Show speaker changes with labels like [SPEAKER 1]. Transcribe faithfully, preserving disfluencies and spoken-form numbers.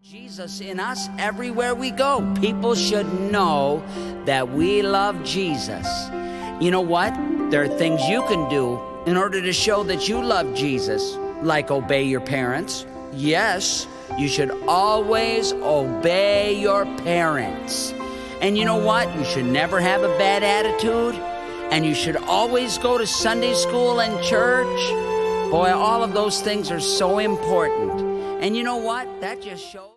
[SPEAKER 1] Jesus in us everywhere we go. People should know that we love Jesus. You know what? There are things you can do in order to show that you love Jesus, like obey your parents. Yes, you should always obey your parents. And you know what? You should never have a bad attitude, and you should always go to Sunday school and church. Boy, all of those things are so important. And you know what? That just shows